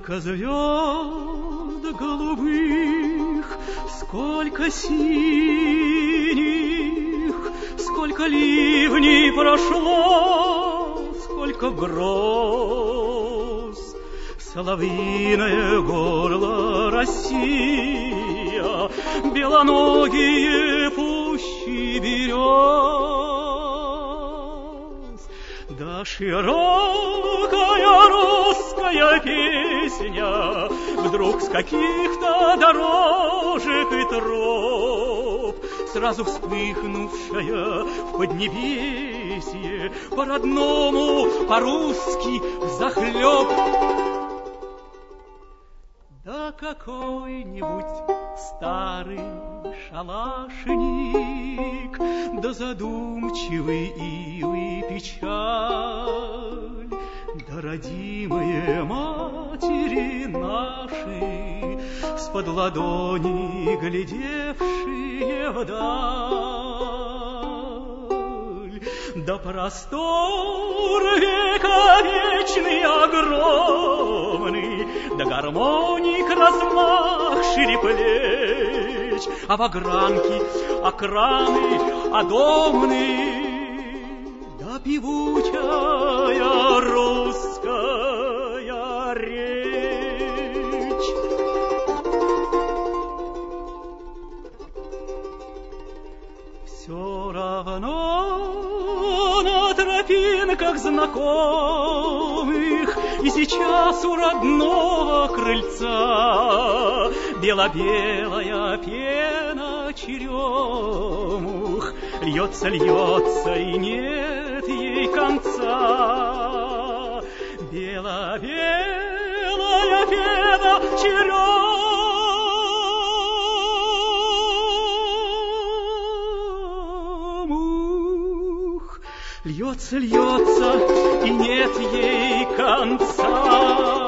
Сколько звезд голубых, сколько синих, сколько ливней прошло, сколько гроз. Соловьиное горло Россия, белоногие пущи берез. Да широкая русская песня вдруг с каких-то дорожек и троп, сразу вспыхнувшая в поднебесье, по-родному, по-русски, взахлеб. Да какой-нибудь старый шалашник, да задумчивый ивы печаль, да родимые матери наши, с-под ладони глядевшие вдаль, да простор вековечный огромный, да гармоник размах шире плеч, а вагранки, окраны, одомны, да певучая русская речь. Все равно на тропинках знакомых и сейчас у родного крыльца бело-белая пена черемух льется, льется, и нет ей конца. Бело-белая пена черемух льется, льется, и нет ей конца.